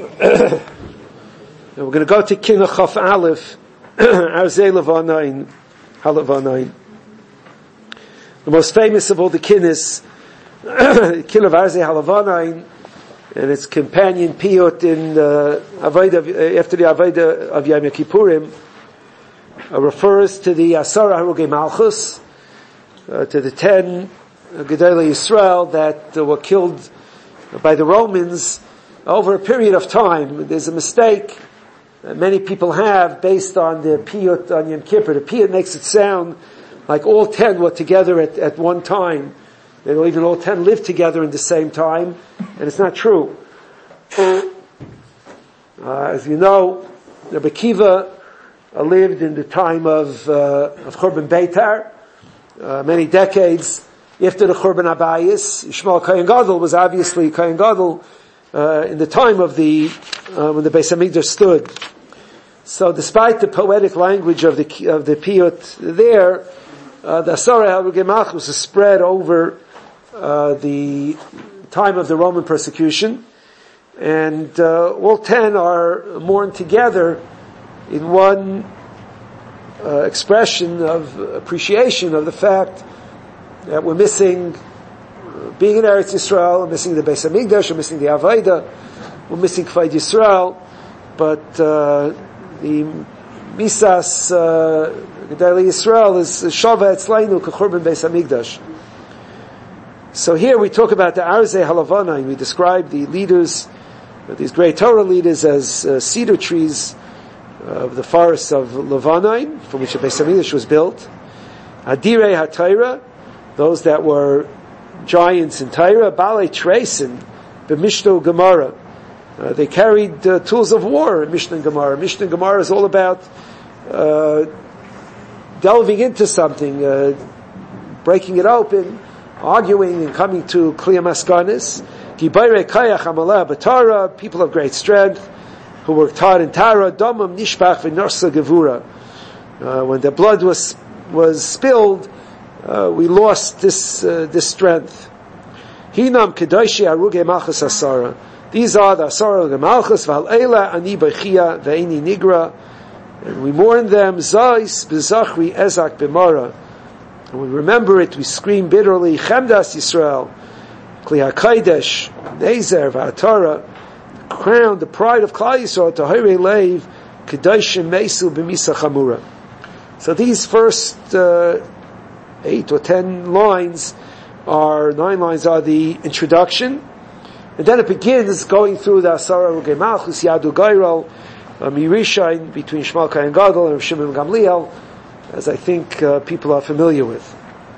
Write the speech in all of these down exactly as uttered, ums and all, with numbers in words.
we're going to go to Kinah Chaf Aleph, Arzei Levanayin, Halavanayin. The most famous of all the Kinahs, Kinah of Arzei Halavanayin, and its companion Piyut in uh, Avodah, after the Avodah of Yom Kippurim, uh, refers to the Asara Harugei Malchus, uh, to the ten uh, Gedolei Yisrael that uh, were killed by the Romans over a period of time. There's a mistake that many people have based on the Piyut on Yom Kippur. The Piyut makes it sound like all ten were together at, at one time. They don't even all ten live together in the same time, and it's not true. Uh, as you know, Rabbi Kiva uh, lived in the time of, uh, of Churban Beitar, uh, many decades after the Churban Abayis. Yishmael Kohen Gadol was obviously Kohen Gadol uh, in the time of the uh, when the Beis Hamikdash stood. So, despite the poetic language of the of the Piyut there, uh, the Asara Harugei Malchus was spread over uh, the time of the Roman persecution, and uh, all ten are mourned together in one uh, expression of appreciation of the fact that we're missing uh, being in Eretz Yisrael, we're missing the Beis Hamikdash, we're missing the Avodah, we're missing Kfar Yisrael, but uh, the Misas Gedolei Yisrael is Shava Etzleinu K'Churban Beis Hamikdash. So here we talk about the Arzei Halavanayin. We describe the leaders, uh, these great Torah leaders, as uh, cedar trees of the forests of Levanayin, from which the Beis Hamikdash was built. Adirei HaTorah, those that were giants in Torah. Balei Treisen, B'Mishna Gemara. Uh, they carried uh, tools of war in Mishnah and Gemara. Mishnah and Gemara is all about uh, delving into something, uh, breaking it open, arguing and coming to Kliyah Maskanis. Gibayre Kayach Amalah B'Tara, people of great strength, who worked hard in Tara. Domam Nishbach V'Norsa Gevura. Uh, when the blood was was spilled, uh, we lost this uh, this strength. Hinam Kedoshi Harugei Malchus Asara. These are the Asara Harugei Malchus, Val Eila Ani Bechia Ve'eni Nigra, and we mourn them. Zais B'Zachri Ezak B'Mara, and we remember it. We scream bitterly. Chemdas Yisrael, Kli HaKodesh, Nezer V'Atara, the crown, the pride of Klal Yisrael, Tahirei Leiv Kedoshim Mesu B'Misa Chamura. So these first uh, eight or ten lines are nine lines are the introduction. And then it begins going through the Asara Harugei Malchus, Yadu Gairol, uh, Mirishain, between Yishmael Kohen Gadol and Shimon Gamliel, as I think uh, people are familiar with.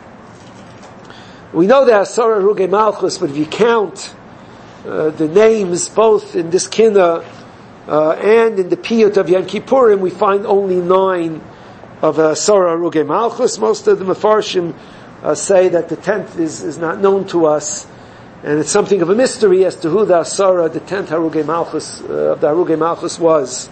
We know the Asara Harugei Malchus, but if you count uh, the names both in this Kinah uh, and in the Piyut of Yom Kippurim, we find only nine of Asara Harugei Malchus. Most of the Mefarshim uh, say that the tenth is, is not known to us, and it's something of a mystery as to who the Asara, the tenth Harugei Malchus, uh, of the Harugei Malchus was.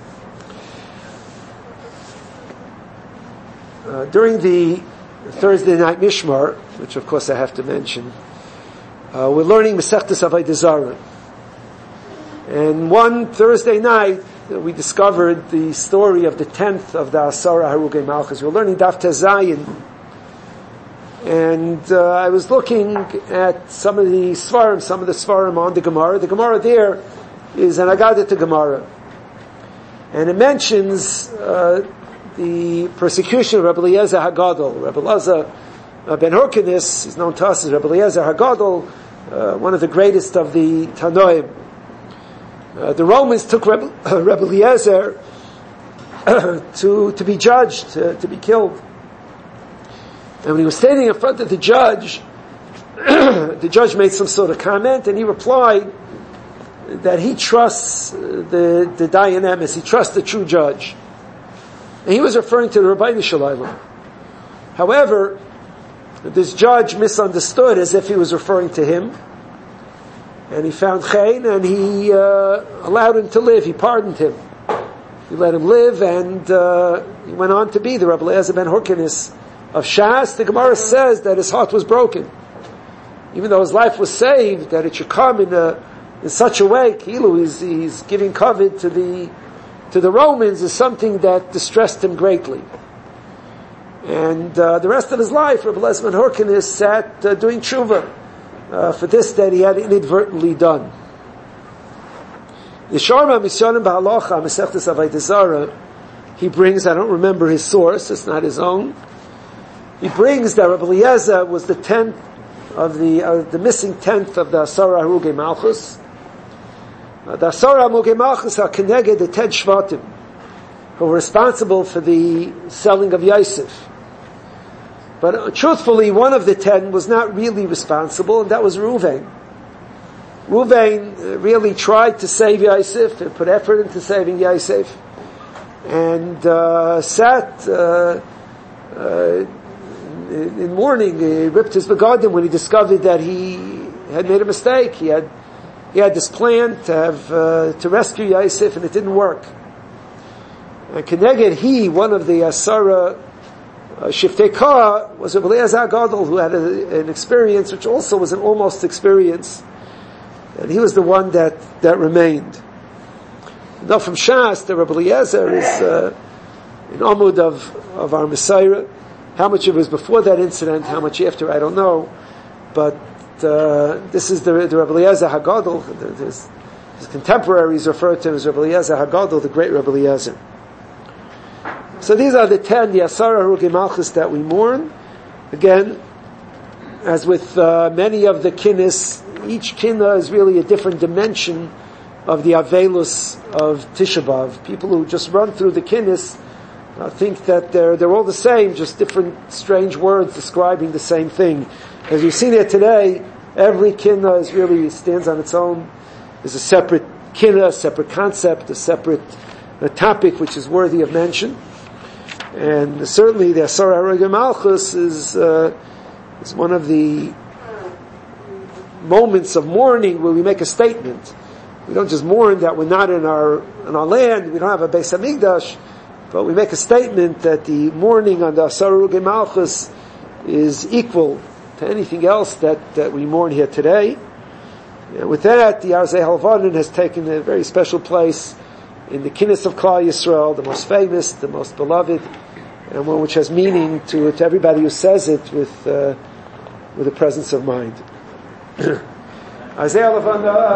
Uh, during the Thursday night Mishmar, which of course I have to mention, uh, we're learning Masechtas Avodah Zarah. And one Thursday night, uh, we discovered the story of the tenth of the Asara Harugei Malchus. We're learning Daf Tezayin. And uh, I was looking at some of the Svarim, some of the Svarim on the Gemara. The Gemara there is an Agadah Gemara. And it mentions uh, the persecution of Rabbi Eliezer HaGadol. Rabbi Eliezer uh, ben Hyrcanus is known to us as Rabbi Eliezer HaGadol, uh, one of the greatest of the Tanoim. Uh, the Romans took Rabbi, uh, Rabbi Eliezer uh, to, to be judged, uh, to be killed. And when he was standing in front of the judge, the judge made some sort of comment, and he replied that he trusts the, the Dayan Emes, he trusts the true judge. And he was referring to the Rabbeinu Shalom. However, this judge misunderstood as if he was referring to him, and he found Chayin, and he uh, allowed him to live, he pardoned him. He let him live, and uh, he went on to be the Rabbi Eliezer ben Hyrcanus of Shas. The Gemara says that his heart was broken. Even though his life was saved, that it should come in a in such a way, Kilu, he's, he's giving covet to the, to the Romans, is something that distressed him greatly. And, uh, the rest of his life, Rabbi Eliezer Horkenes sat, uh, doing tshuva, uh, for this that he had inadvertently done. Yesharma Misyonim Ba'alocha, Mesechtes Avodah Zarah, he brings, I don't remember his source, it's not his own. He brings that Rabbi Eliezer was the tenth of the, uh, the missing tenth of the Asara Harugei Malchus. Uh, the Asara Harugei Malchus are connected the ten Shvatim, who were responsible for the selling of Yosef. But uh, truthfully, one of the ten was not really responsible, and that was Reuven. Reuven uh, really tried to save Yosef and put effort into saving Yosef, and uh, sat uh, uh, in, in mourning. He ripped his begadim when he discovered that he had made a mistake. He had he had this plan to have uh, to rescue Yosef, and it didn't work. And Keneged, he, one of the Asara uh, Shiftei Kah, was Rabbi Eliezer Gadol, who had a, an experience which also was an almost experience. And he was the one that, that remained. Now from Shas, the Rabbi Eliezer is uh, an Amud of, of our Messiah. How much it was before that incident, how much after, I don't know. But uh, this is the, the Rabbi Eliezer HaGadol. His, his contemporaries refer to him as Rabbi Eliezer HaGadol, the great Rabbi Eliezer. So these are the ten, the Asara Harugei Malchus that we mourn. Again, as with uh, many of the kinnis, each kinna is really a different dimension of the Avelus of Tisha B'Av. People who just run through the kinnis uh, think that they're they're all the same, just different strange words describing the same thing. As you've seen here today, every kinna is really stands on its own. There's a separate kinna, a separate concept, a separate a topic which is worthy of mention. And certainly the Asara Harugei Malchus is uh, is one of the moments of mourning where we make a statement. We don't just mourn that we're not in our in our land, we don't have a Beis Hamikdash, but we make a statement that the mourning on the Asara Harugei Malchus is equal to anything else that, that we mourn here today. And with that, the Arzei Halvanin has taken a very special place in the kinnis of Klal Yisrael, the most famous, the most beloved, and one which has meaning to, to everybody who says it with uh, with a presence of mind. Isaiah